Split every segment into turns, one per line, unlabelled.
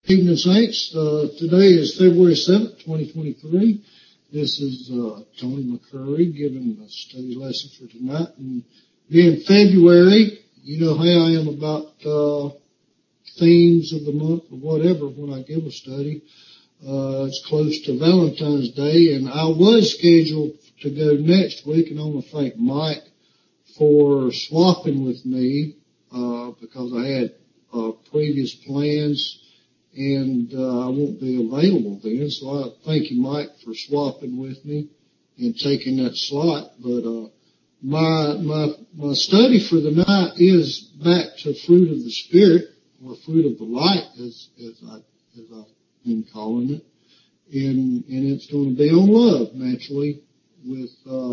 Evening, Saints. Today is February 7th, 2023. This is Tony McCurry giving a study lesson for tonight. And being February, you know how I am about themes of the month or whatever when I give a study. It's close to Valentine's Day, and I was scheduled to go next week, and I want to thank Mike for swapping with me because I had previous plans, and I won't be available then. So I thank you, Mike, for swapping with me and taking that slot. But my study for the night is back to fruit of the Spirit, or fruit of the light, as I've been calling it, and it's going to be on love, naturally, with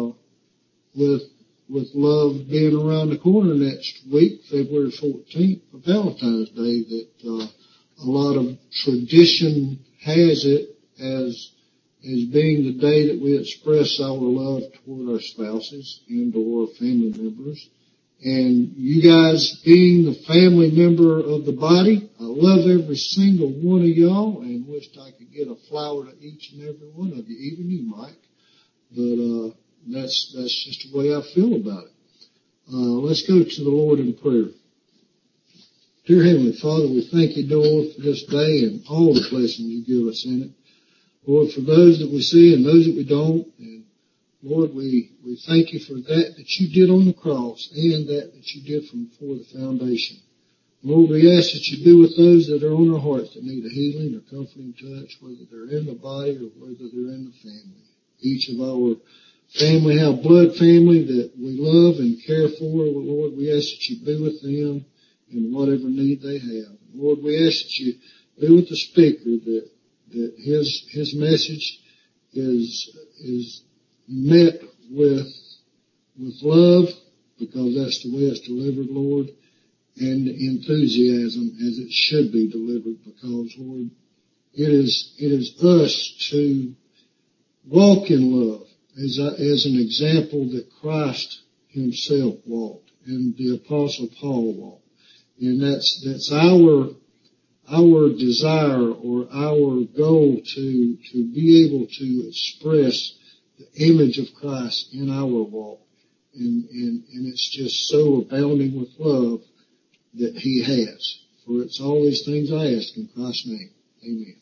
love being around the corner next week, February 14th, for Valentine's Day, that a lot of tradition has it as being the day that we express our love toward our spouses and or family members. And you guys being the family member of the body, I love every single one of y'all and wished I could get a flower to each and every one of you, even you, Mike. But that's just the way I feel about it. Let's go to the Lord in prayer. Dear Heavenly Father, we thank you, Lord, for this day and all the blessings you give us in it. Lord, for those that we see and those that we don't. And Lord, we thank you for that you did on the cross and that you did from before the foundation. Lord, we ask that you be with those that are on our hearts that need a healing or comforting touch, whether they're in the body or whether they're in the family. Each of our family, our blood family that we love and care for, Lord, we ask that you be with them in whatever need they have. Lord, we ask that you be with the speaker, that his message is met with love, because that's the way it's delivered, Lord, and enthusiasm as it should be delivered, because, Lord, it is us to walk in love as an example that Christ himself walked and the Apostle Paul walked. And that's our desire or our goal to be able to express the image of Christ in our walk. And it's just so abounding with love that he has. For it's all these things I ask in Christ's name. Amen.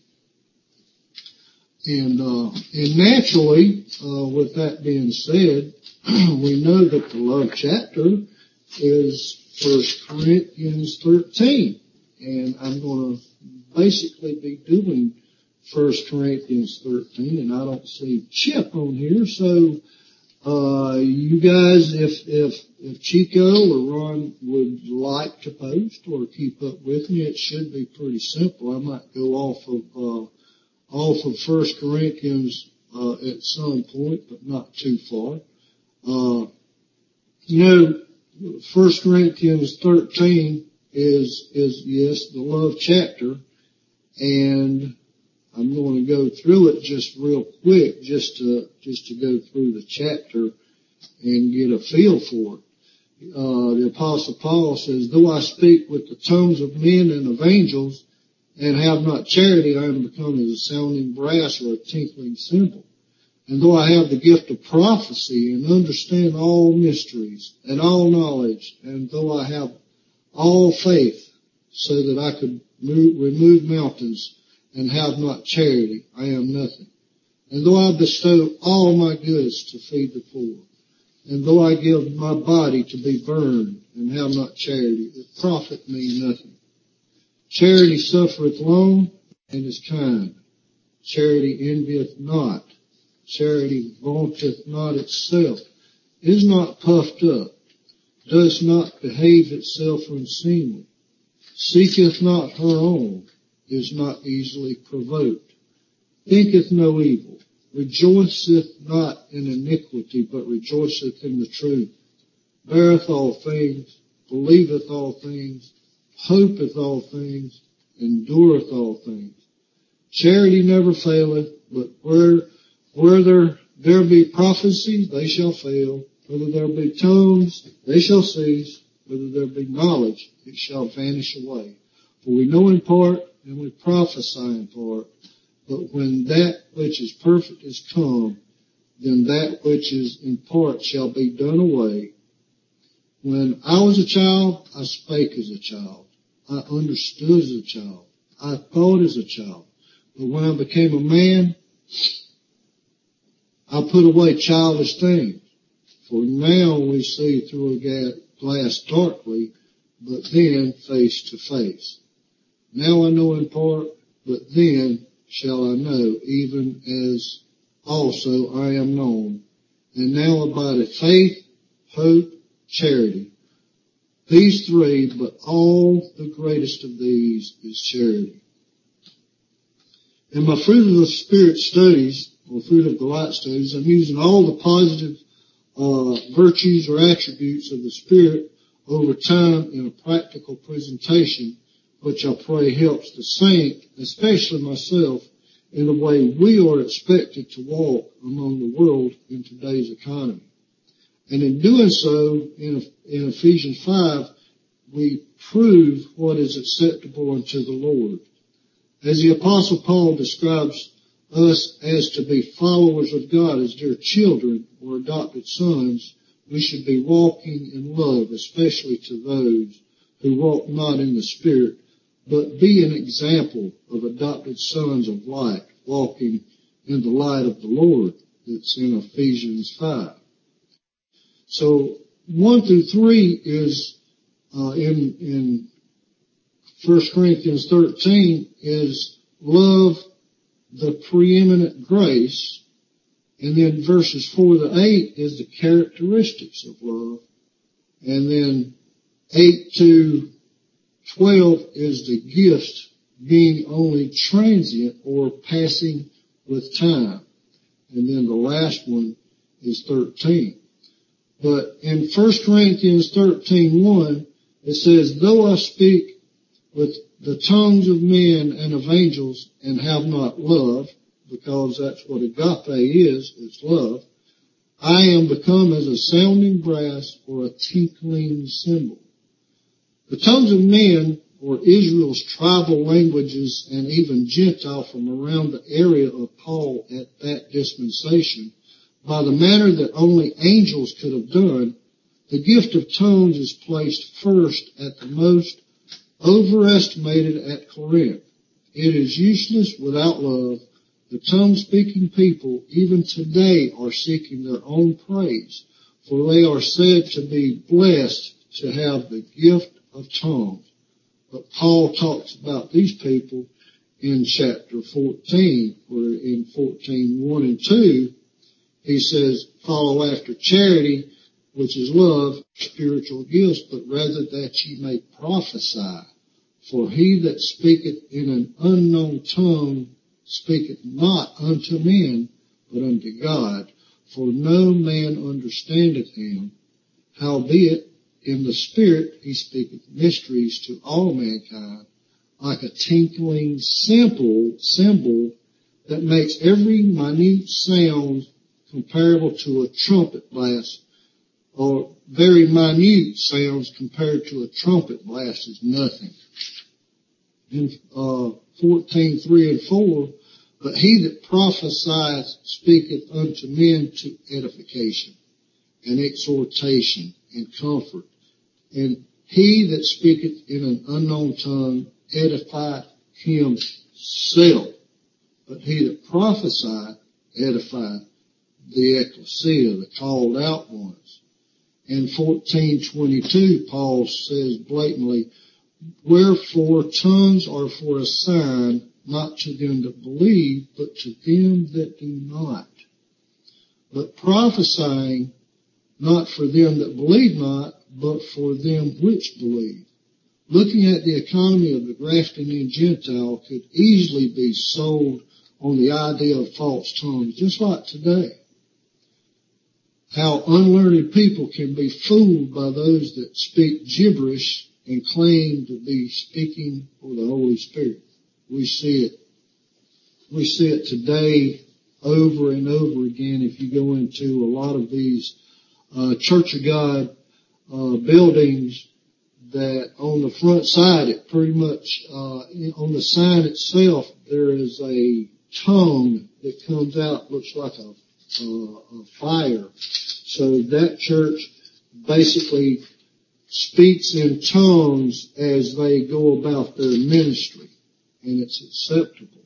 And naturally, with that being said, we know that the love chapter is 1 Corinthians 13. And I'm going to basically be doing 1 Corinthians 13, and I don't see Chip on here. So, you guys, if Chico or Ron would like to post or keep up with me, it should be pretty simple. I might go off of 1 Corinthians, at some point, but not too far. 1 Corinthians 13 is yes, the love chapter, and I'm going to go through it just real quick, just to go through the chapter and get a feel for it. The Apostle Paul says, though I speak with the tongues of men and of angels, and have not charity, I am become as a sounding brass or a tinkling cymbal. And though I have the gift of prophecy and understand all mysteries and all knowledge, and though I have all faith so that I could remove mountains and have not charity, I am nothing. And though I bestow all my goods to feed the poor, and though I give my body to be burned and have not charity, it profit me nothing. Charity suffereth long and is kind. Charity envieth not. Charity vaunteth not itself, is not puffed up, does not behave itself unseemly, seeketh not her own, is not easily provoked, thinketh no evil, rejoiceth not in iniquity, but rejoiceth in the truth, beareth all things, believeth all things, hopeth all things, endureth all things. Charity never faileth, but where there be prophecy, they shall fail. Whether there be tongues, they shall cease. Whether there be knowledge, it shall vanish away. For we know in part, and we prophesy in part. But when that which is perfect is come, then that which is in part shall be done away. When I was a child, I spake as a child. I understood as a child. I thought as a child. But when I became a man, I put away childish things. For now we see through a glass darkly, but then face to face. Now I know in part, but then shall I know, even as also I am known. And now abideth faith, hope, charity. These three, but all the greatest of these is charity. In my fruit of the Spirit studies, or fruit of the light studies, I'm using all the positive virtues or attributes of the Spirit over time in a practical presentation, which I pray helps the saint, especially myself, in the way we are expected to walk among the world in today's economy. And in doing so, in Ephesians 5, we prove what is acceptable unto the Lord. As the Apostle Paul describes us as to be followers of God, as dear children or adopted sons, we should be walking in love, especially to those who walk not in the Spirit, but be an example of adopted sons of light, walking in the light of the Lord. That's in Ephesians 5. So 1 through 3 is in 1 Corinthians 13 is love, the preeminent grace, and then verses 4 to 8 is the characteristics of love, and then 8 to 12 is the gift being only transient or passing with time, and then the last one is 13. But in 1 Corinthians 13:1, it says, though I speak with the tongues of men and of angels and have not love, because that's what agape is, it's love, I am become as a sounding brass or a tinkling cymbal. The tongues of men, or Israel's tribal languages and even Gentile from around the area of Paul at that dispensation, by the manner that only angels could have done, the gift of tongues is placed first at the most overestimated at Corinth. It is useless without love. The tongue-speaking people, even today, are seeking their own praise, for they are said to be blessed to have the gift of tongues. But Paul talks about these people in chapter 14, where in 14:1 and 2, he says, follow after charity, which is love, spiritual gifts, but rather that ye may prophesy. For he that speaketh in an unknown tongue speaketh not unto men, but unto God. For no man understandeth him. Howbeit, in the Spirit he speaketh mysteries to all mankind, like a tinkling cymbal that makes every minute sound comparable to a trumpet blast, or very minute sounds compared to a trumpet blast is nothing. In 14:3 and 4, but he that prophesieth speaketh unto men to edification and exhortation and comfort. And he that speaketh in an unknown tongue edifieth himself. But he that prophesieth edifieth the ecclesia, the called out ones. In 14:22, Paul says blatantly, wherefore tongues are for a sign, not to them that believe, but to them that do not. But prophesying, not for them that believe not, but for them which believe. Looking at the economy of the grafting in Gentile could easily be sold on the idea of false tongues, just like today. How unlearned people can be fooled by those that speak gibberish and claim to be speaking for the Holy Spirit. We see it today over and over again. If you go into a lot of these Church of God buildings, that on the front side, it pretty much, on the sign itself, there is a tongue that comes out, looks like a fire. So that church basically speaks in tongues as they go about their ministry, and it's acceptable.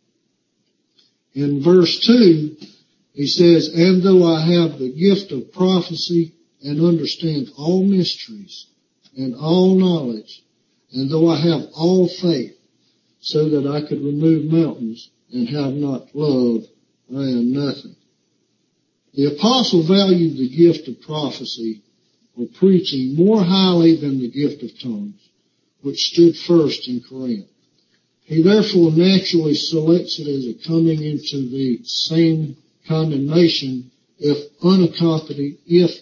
In verse 2, he says, and though I have the gift of prophecy and understand all mysteries and all knowledge, and though I have all faith so that I could remove mountains and have not love, I am nothing. The apostle valued the gift of prophecy or preaching more highly than the gift of tongues, which stood first in Corinth. He therefore naturally selects it as a coming into the same condemnation if unaccompanied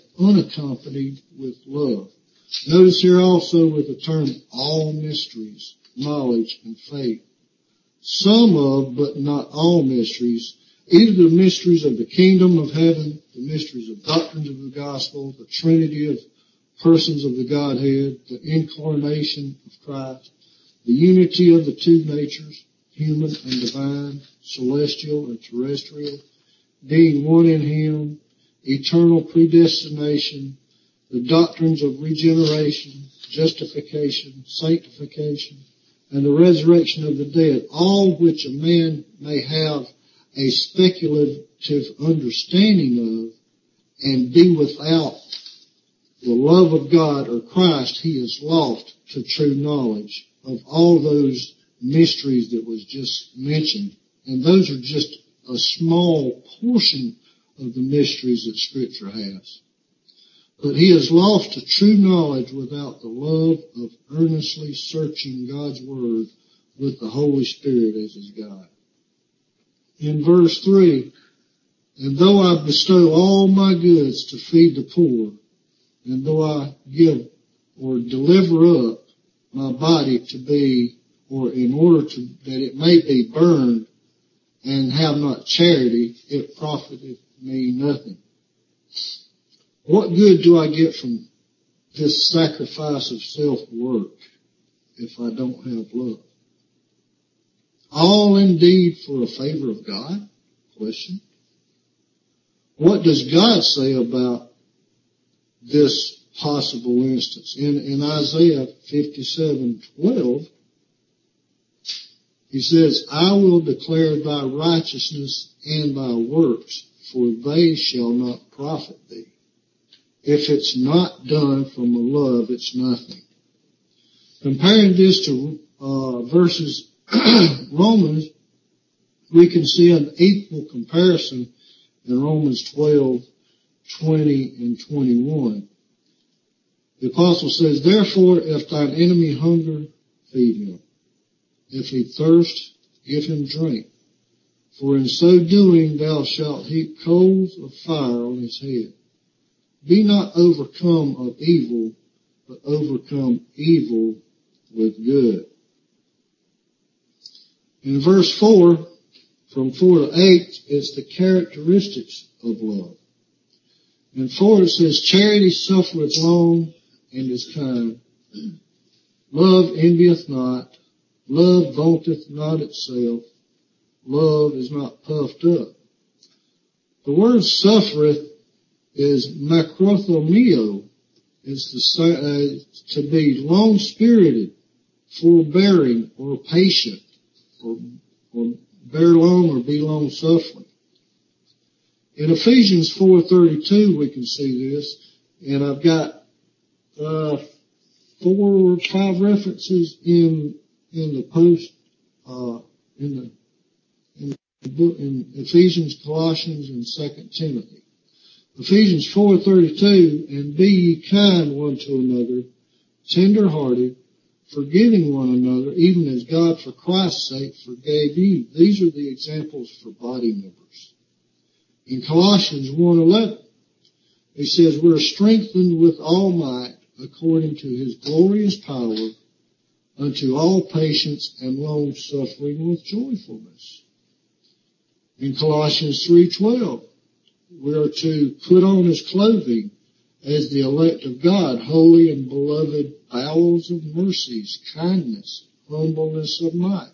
with love. Notice here also with the term all mysteries, knowledge, and faith. Some of, but not all mysteries, either the mysteries of the kingdom of heaven, the mysteries of doctrines of the gospel, the trinity of persons of the Godhead, the incarnation of Christ, the unity of the two natures, human and divine, celestial and terrestrial, being one in Him, eternal predestination, the doctrines of regeneration, justification, sanctification, and the resurrection of the dead, all which a man may have a speculative understanding of and be without the love of God or Christ, he is lost to true knowledge of all those mysteries that was just mentioned. And those are just a small portion of the mysteries that Scripture has. But he is lost to true knowledge without the love of earnestly searching God's Word with the Holy Spirit as his guide. In verse 3, and though I bestow all my goods to feed the poor, and though I give or deliver up my body to be, or in order to, that it may be burned, and have not charity, it profiteth me nothing. What good do I get from this sacrifice of self-work if I don't have love? All indeed for a favor of God? Question. What does God say about this possible instance? In Isaiah 57:12, he says, I will declare thy righteousness and thy works, for they shall not profit thee. If it's not done from a love, it's nothing. Comparing this to verses Romans, we can see an equal comparison in Romans 12:20 and 21. The apostle says, therefore, if thine enemy hunger, feed him. If he thirst, give him drink. For in so doing thou shalt heap coals of fire on his head. Be not overcome of evil, but overcome evil with good. In verse 4, from 4 to 8, it's the characteristics of love. In 4 it says, charity suffereth long and is kind. Love envieth not. Love vaunteth not itself. Love is not puffed up. The word suffereth is macrothomio, is to be long-spirited, forbearing, or patient, or bear long or be long-suffering. In Ephesians 4:32 we can see this, and I've got 4 or 5 references in the post, in the book, in Ephesians, Colossians, and 2 Timothy. Ephesians 4:32, and be ye kind one to another, tender-hearted, forgiving one another, even as God for Christ's sake forgave you. These are the examples for body members. In Colossians 1:11, he says, we're strengthened with all might according to his glorious power unto all patience and long suffering with joyfulness. In Colossians 3:12, we are to put on as clothing as the elect of God, holy and beloved bowels of mercies, kindness, humbleness of mind,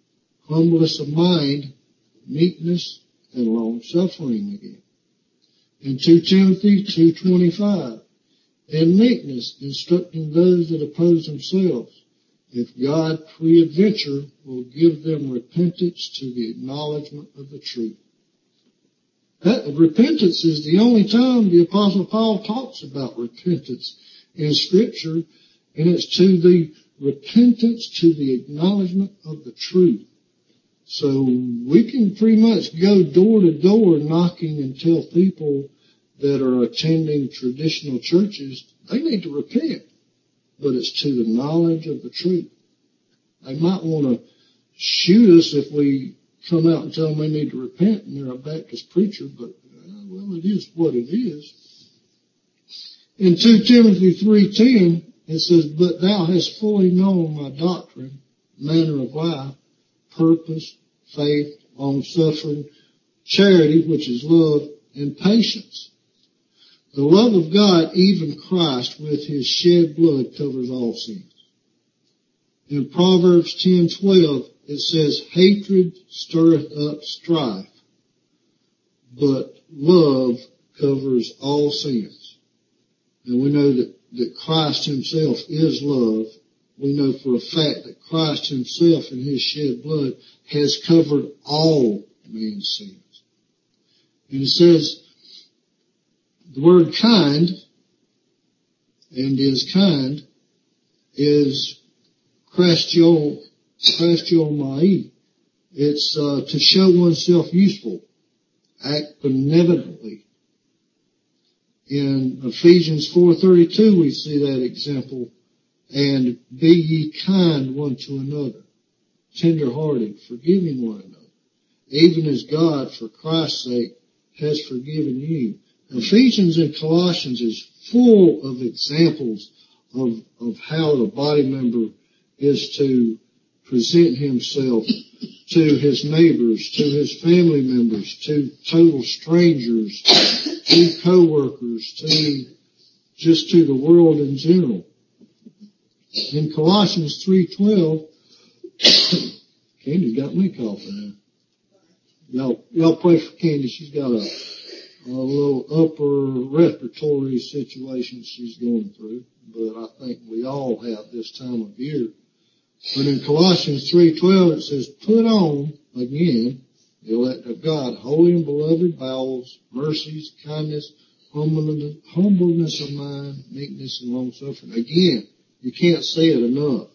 meekness, and long-suffering again. In 2 Timothy 2:25, and meekness, instructing those that oppose themselves, if God peradventure will give them repentance to the acknowledgement of the truth. That repentance is the only time the Apostle Paul talks about repentance in Scripture, and it's to the repentance to the acknowledgement of the truth. So we can pretty much go door to door knocking and tell people that are attending traditional churches they need to repent, but it's to the knowledge of the truth. They might want to shoot us if we come out and tell them they need to repent and they're a Baptist preacher, but, well, it is what it is. In 2 Timothy 3:10, it says, but thou hast fully known my doctrine, manner of life, purpose, faith, long-suffering, charity, which is love, and patience. The love of God, even Christ, with his shed blood covers all sins. In Proverbs 10:12, it says, hatred stirreth up strife, but love covers all sins. And we know that Christ himself is love. We know for a fact that Christ himself in his shed blood has covered all man's sins. And it says, the word kind, and is kind, is Christiomai. It's to show oneself useful, act benevolently. In Ephesians 4:32 we see that example. And be ye kind one to another, tender-hearted, forgiving one another, even as God, for Christ's sake, has forgiven you. Ephesians and Colossians is full of examples of how the body member is to present himself to his neighbors, to his family members, to total strangers, to co-workers, to the world in general. In Colossians 3:12, Candy got me coughing now. Y'all pray for Candy. She's got a little upper respiratory situation she's going through, but I think we all have this time of year. But in Colossians 3:12 it says, put on, again, the elect of God, holy and beloved bowels, mercies, kindness, humbleness of mind, meekness, and long-suffering. Again, you can't say it enough.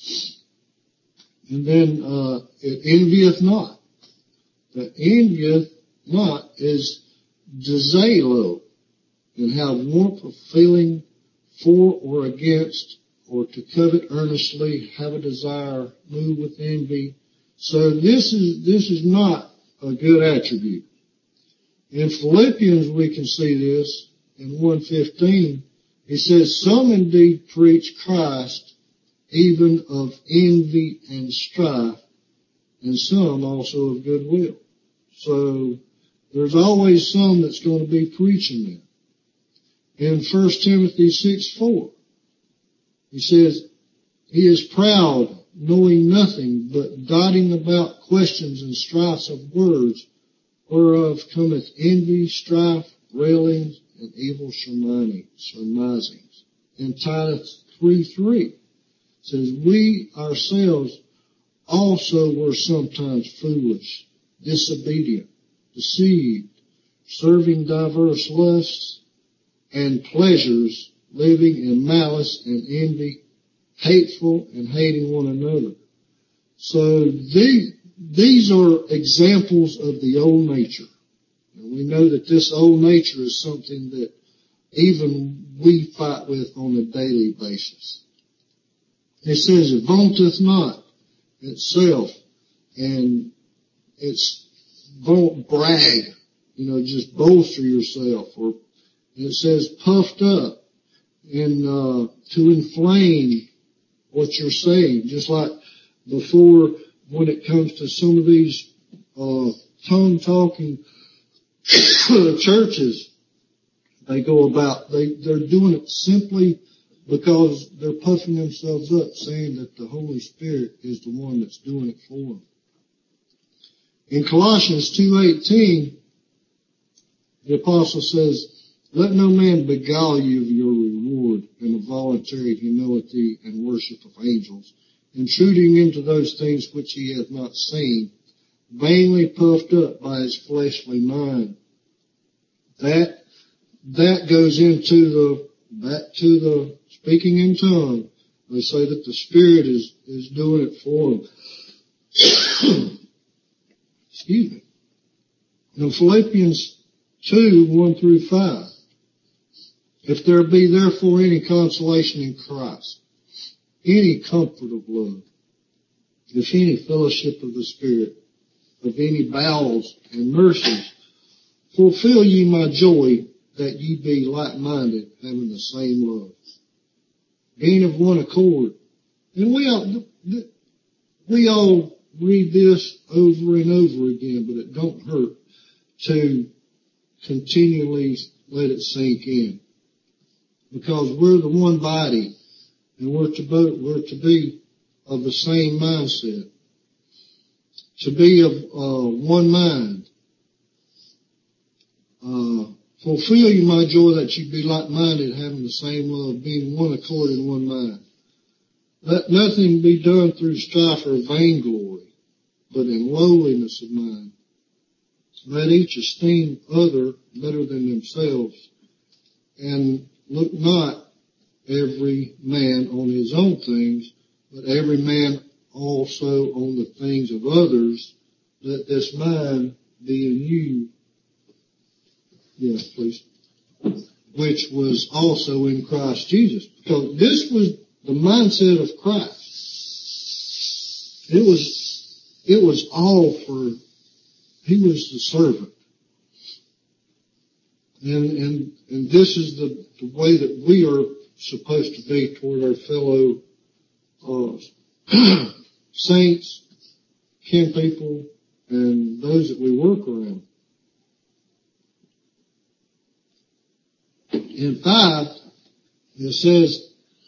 And then, it envieth not. The envieth not is desalo, and have warmth of feeling for or against, or to covet earnestly, have a desire, move with envy. So this is not a good attribute. In Philippians we can see this in 1:15. He says, some indeed preach Christ, even of envy and strife, and some also of goodwill. So there's always some that's going to be preaching that. In 1 Timothy 6:4, he says, he is proud, knowing nothing, but dotting about questions and strifes of words, whereof cometh envy, strife, railings, and evil surmisings. In Titus 3:3 says, we ourselves also were sometimes foolish, disobedient, deceived, serving diverse lusts and pleasures, living in malice and envy, hateful and hating one another. So these are examples of the old nature. And we know that this old nature is something that even we fight with on a daily basis. It says, it vaunteth not itself, and it's brag, just bolster yourself. Or it says puffed up, and to inflame what you're saying. Just like before, when it comes to some of these tongue-talking churches, they go about, they're doing it simply because they're puffing themselves up saying that the Holy Spirit is the one that's doing it for them. In Colossians 2:18, the apostle says, let no man beguile you of your reward in a voluntary humility and worship of angels, intruding into those things which he hath not seen, vainly puffed up by his fleshly mind. That goes into back to the speaking in tongue. They say that the Spirit is doing it for them. Excuse me. In Philippians 2:1-5, if there be therefore any consolation in Christ, any comfort of love, if any fellowship of the Spirit, of any bowels and mercies, fulfill ye my joy, that ye be like-minded, having the same love, being of one accord. And we all read this over and over again, but it don't hurt to continually let it sink in, because we're the one body, and we're to be of the same mindset, to be of one mind. Fulfill you my joy, that you be like-minded, having the same love, being one accord in one mind. Let nothing be done through strife or vainglory, but in lowliness of mind. Let each esteem other better than themselves, and look not every man on his own things, but every man also on the things of others. Let this mind be in you. Yes, please. Which was also in Christ Jesus. Because this was the mindset of Christ. It was all for, he was the servant. And this is the way that we are supposed to be toward our fellow saints, kin people, and those that we work around. In 5, it says,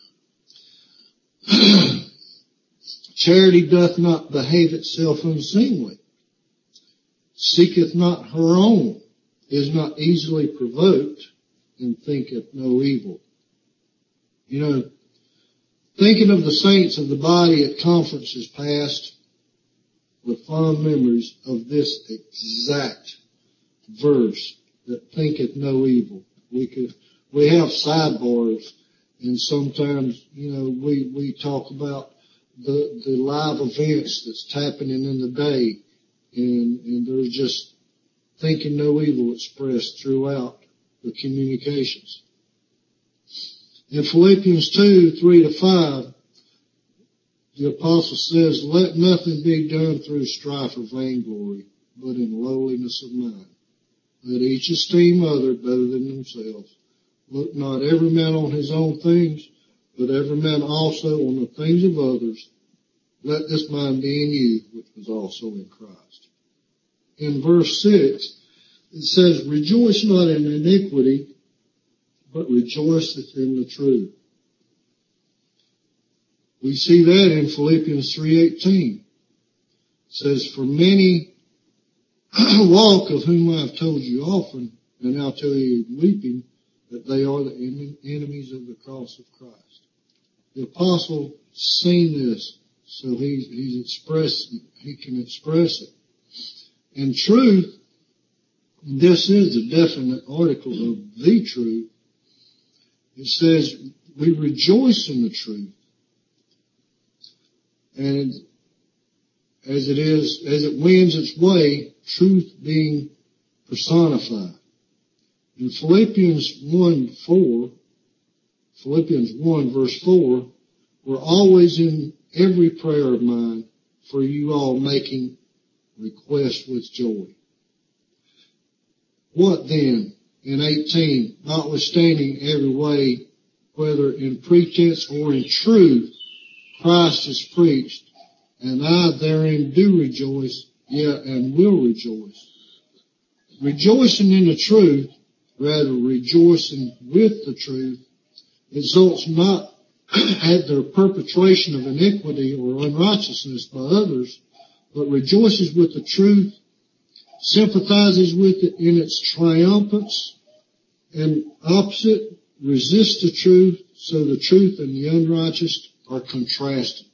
charity doth not behave itself unseemly, seeketh not her own, is not easily provoked, and thinketh no evil. You know, thinking of the saints of the body at conferences past with fond memories of this exact verse, that thinketh no evil. We have sidebars, and sometimes, you know, we talk about the live events that's happening in the day, and there's just thinking no evil expressed throughout the communications. In Philippians 2:3-5, the apostle says, let nothing be done through strife or vainglory, but in lowliness of mind. Let each esteem other better than themselves. Look not every man on his own things, but every man also on the things of others. Let this mind be in you, which was also in Christ. In verse 6, it says, rejoice not in iniquity, but rejoiceth in the truth. We see that in Philippians 3:18. It says, for many walk, of whom I have told you often, and now tell you weeping, that they are the enemies of the cross of Christ. The apostle seen this, so he can express it. In truth, this is a definite article of the truth. It says, we rejoice in the truth. And as it wins its way, truth being personified. In Philippians 1 verse 4, we're always in every prayer of mine for you all making request with joy. What then? In 18, notwithstanding every way, whether in pretense or in truth, Christ is preached, and I therein do rejoice, yea, and will rejoice. Rejoicing in the truth, rather rejoicing with the truth, exults not at their perpetration of iniquity or unrighteousness by others, but rejoices with the truth, sympathizes with it in its triumphance, and opposite, resists the truth, so the truth and the unrighteous are contrasted.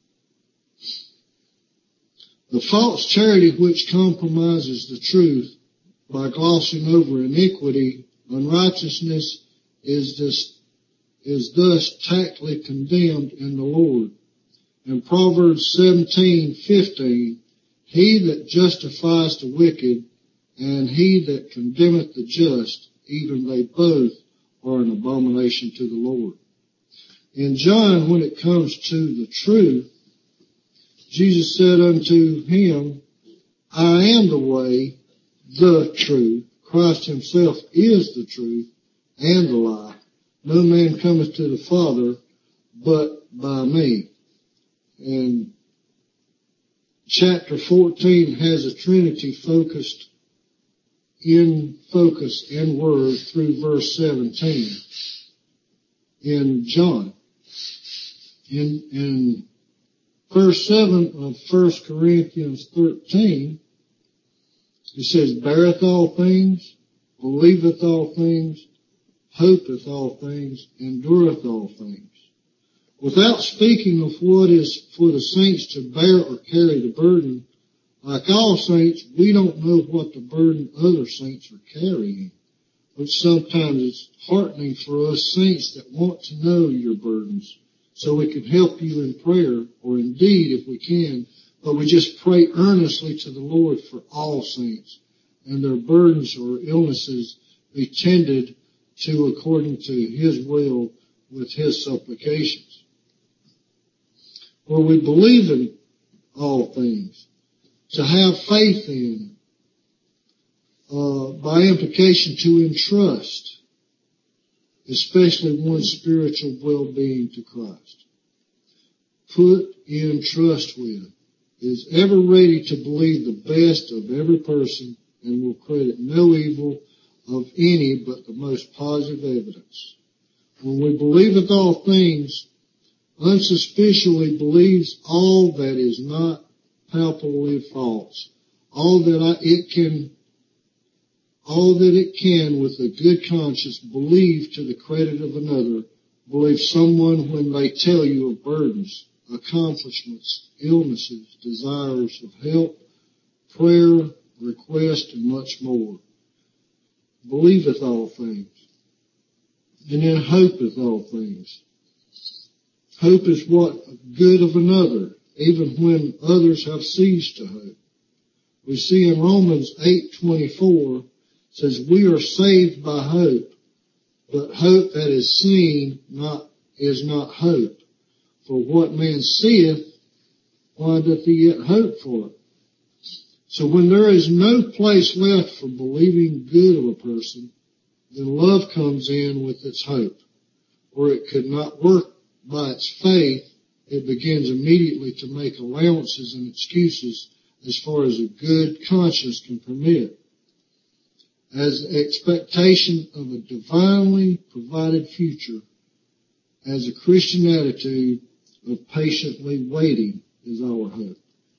The false charity which compromises the truth by glossing over iniquity, unrighteousness, is thus tactfully condemned in the Lord. In Proverbs 17:15, he that justifies the wicked and he that condemneth the just, even they both are an abomination to the Lord. In John, when it comes to the truth, Jesus said unto him, I am the way, the truth. Christ himself is the truth and the life. No man cometh to the Father but by me. And chapter 14 has a Trinity focus in word through verse 17 in John. In verse 7 of 1 Corinthians 13, it says, beareth all things, believeth all things, hopeth all things, endureth all things. Without speaking of what is for the saints to bear or carry the burden, like all saints, we don't know what the burden other saints are carrying, which sometimes is heartening for us saints that want to know your burdens, so we can help you in prayer, or indeed, if we can, but we just pray earnestly to the Lord for all saints, and their burdens or illnesses be tended to according to his will with his supplications. For we believe in all things, to have faith in, by implication to entrust, especially one's spiritual well-being to Christ. Put in trust with, is ever ready to believe the best of every person and will credit no evil of any but the most positive evidence. When we believeth all things, unsuspiciously believes all that is not palpably false, all that it can with a good conscience believe to the credit of another, believe someone when they tell you of burdens, accomplishments, illnesses, desires of help, prayer, request, and much more. Believeth all things, and then hopeth all things. Hope is what good of another, even when others have ceased to hope. We see in Romans 8:24 says, we are saved by hope, but hope that is seen is not hope. For what man seeth, why doth he yet hope for it? So when there is no place left for believing good of a person, then love comes in with its hope. Where it could not work by its faith, it begins immediately to make allowances and excuses as far as a good conscience can permit, as expectation of a divinely provided future, as a Christian attitude of patiently waiting is our hope.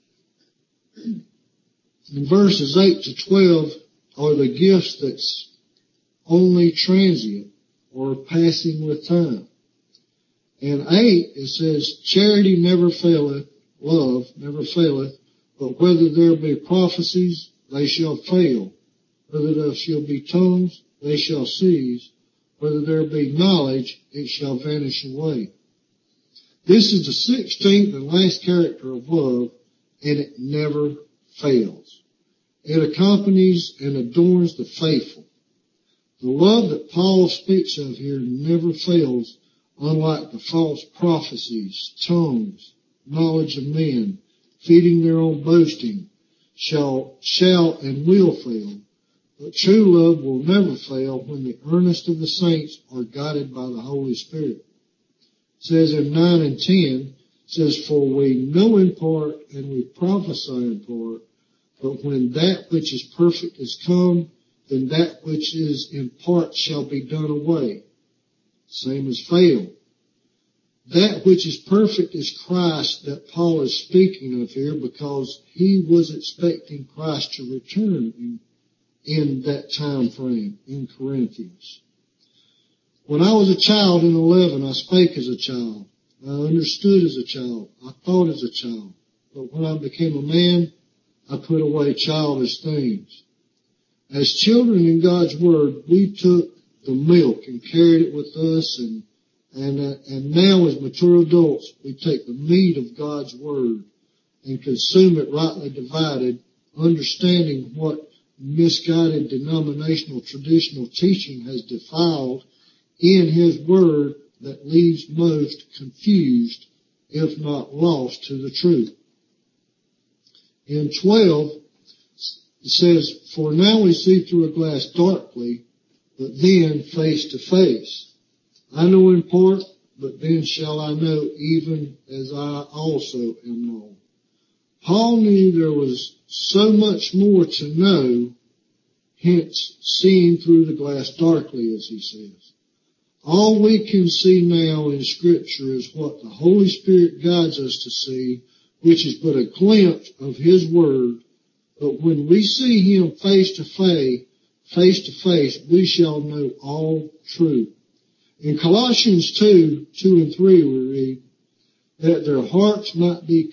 In verses 8 to 12 are the gifts that's only transient or passing with time. In 8 it says, charity never faileth, love never faileth, but whether there be prophecies, they shall fail. Whether there shall be tongues, they shall cease. Whether there be knowledge, it shall vanish away. This is the 16th and last character of love, and it never fails. It accompanies and adorns the faithful. The love that Paul speaks of here never fails, unlike the false prophecies, tongues, knowledge of men, feeding their own boasting, shall and will fail. But true love will never fail when the earnest of the saints are guided by the Holy Spirit. It says in 9 and 10, says, for we know in part and we prophesy in part, but when that which is perfect is come, then that which is in part shall be done away. same as fail. That which is perfect is Christ that Paul is speaking of here, because he was expecting Christ to return in that time frame in Corinthians. When I was a child in 11, I spake as a child. I understood as a child. I thought as a child. But when I became a man, I put away childish things. As children in God's Word, we took the milk and carried it with us, and now as mature adults, we take the meat of God's Word and consume it rightly divided, understanding what misguided denominational traditional teaching has defiled in His Word that leaves most confused, if not lost, to the truth. In 12, it says, for now we see through a glass darkly, but then face to face. I know in part, but then shall I know, even as I also am known. Paul knew there was so much more to know, hence seeing through the glass darkly, as he says. All we can see now in Scripture is what the Holy Spirit guides us to see, which is but a glimpse of His Word. But when we see Him face to face, we shall know all truth. In Colossians 2 and 3 we read, that their hearts might be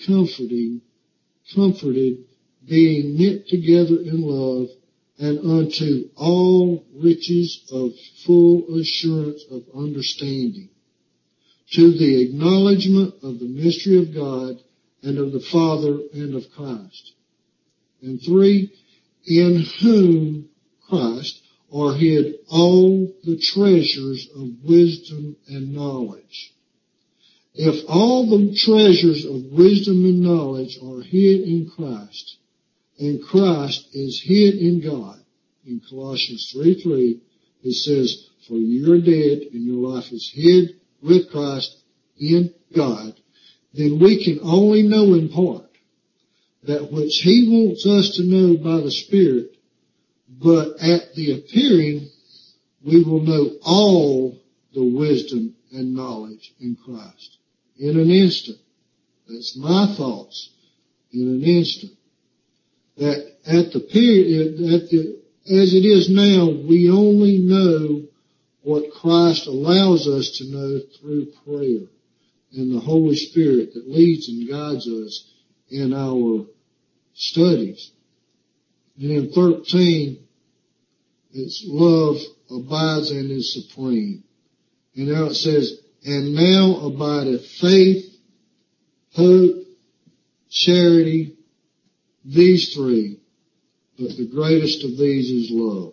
comforted, being knit together in love, and unto all riches of full assurance of understanding, to the acknowledgement of the mystery of God and of the Father and of Christ. And 3, in whom, Christ, are hid all the treasures of wisdom and knowledge. If all the treasures of wisdom and knowledge are hid in Christ, and Christ is hid in God, in Colossians 3:3, it says, for you are dead and your life is hid with Christ in God, then we can only know in part that which He wants us to know by the Spirit, but at the appearing, we will know all the wisdom and knowledge in Christ. In an instant. That's my thoughts. In an instant. That at the period, as it is now, we only know what Christ allows us to know through prayer and the Holy Spirit that leads and guides us in our studies. And in 13, it's love abides and is supreme. And now it says, and now abideth faith, hope, charity, these three, but the greatest of these is love.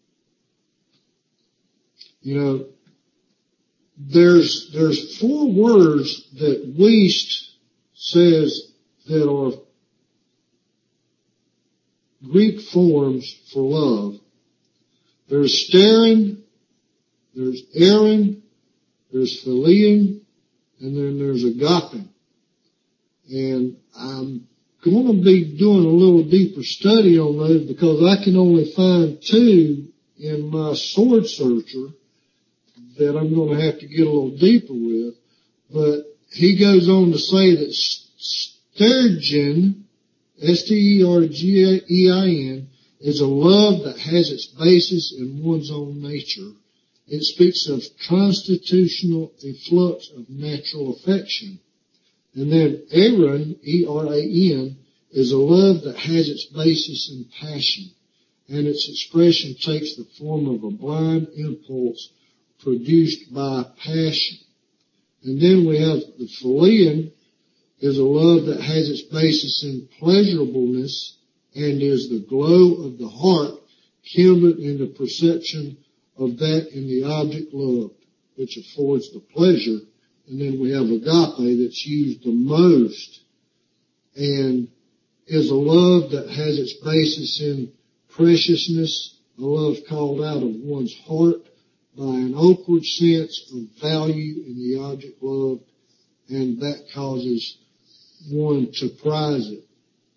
You know, there's 4 words that Wuest says that are Greek forms for love. There's staring, there's Aaron, there's Philion, and then there's agape. And I'm going to be doing a little deeper study on those because I can only find 2 in my sword searcher that I'm going to have to get a little deeper with. But he goes on to say that stergin, S-T-E-R-G-E-I-N, is a love that has its basis in one's own nature. It speaks of constitutional efflux of natural affection. And then Aaron, E-R-A-N, is a love that has its basis in passion, and its expression takes the form of a blind impulse produced by passion. And then we have the Philion, is a love that has its basis in pleasurableness and is the glow of the heart kindled in the perception of that in the object loved, which affords the pleasure. And then we have agape that's used the most and is a love that has its basis in preciousness, a love called out of one's heart by an upward sense of value in the object loved, and that causes one to prize it.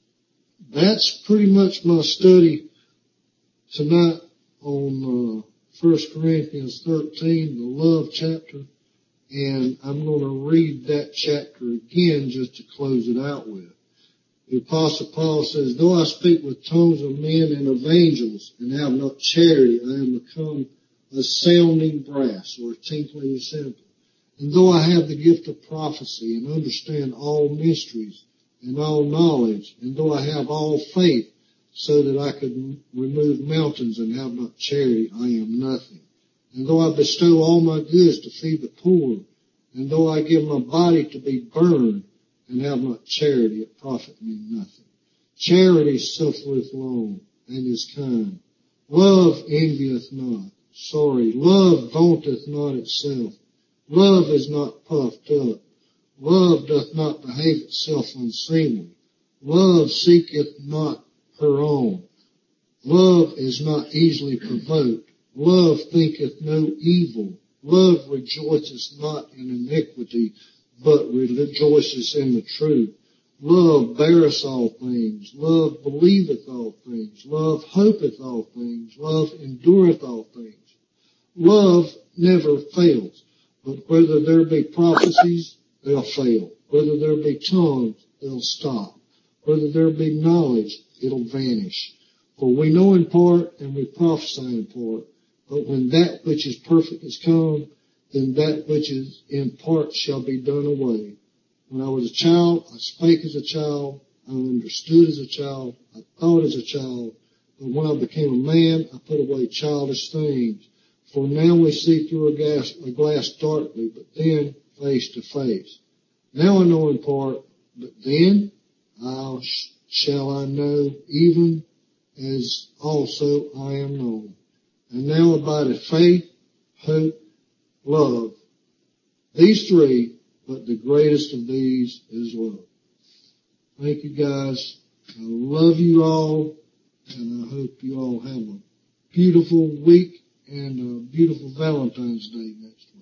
That's pretty much my study tonight on 1 Corinthians 13, the love chapter, and I'm going to read that chapter again just to close it out with. The Apostle Paul says, though I speak with tongues of men and of angels and have not charity, I am become a sounding brass or a tinkling cymbal. And though I have the gift of prophecy and understand all mysteries and all knowledge, and though I have all faith so that I could remove mountains and have not charity, I am nothing. And though I bestow all my goods to feed the poor, and though I give my body to be burned and have not charity, it profit me nothing. Charity suffereth long and is kind. Love envieth not. Love vaunteth not itself. Love is not puffed up. Love doth not behave itself unseemly. Love seeketh not her own. Love is not easily provoked. Love thinketh no evil. Love rejoiceth not in iniquity, but rejoiceth in the truth. Love beareth all things. Love believeth all things. Love hopeth all things. Love endureth all things. Love never fails. But whether there be prophecies, they'll fail. Whether there be tongues, they'll stop. Whether there be knowledge, it'll vanish. For we know in part and we prophesy in part. But when that which is perfect is come, then that which is in part shall be done away. When I was a child, I spake as a child, I understood as a child, I thought as a child. But when I became a man, I put away childish things. For now we see through a glass darkly, but then face to face. Now I know in part, but then shall I know, even as also I am known. And now abideth faith, hope, love. These three, but the greatest of these is love. Thank you guys. I love you all, and I hope you all have a beautiful week and a beautiful Valentine's Day next week.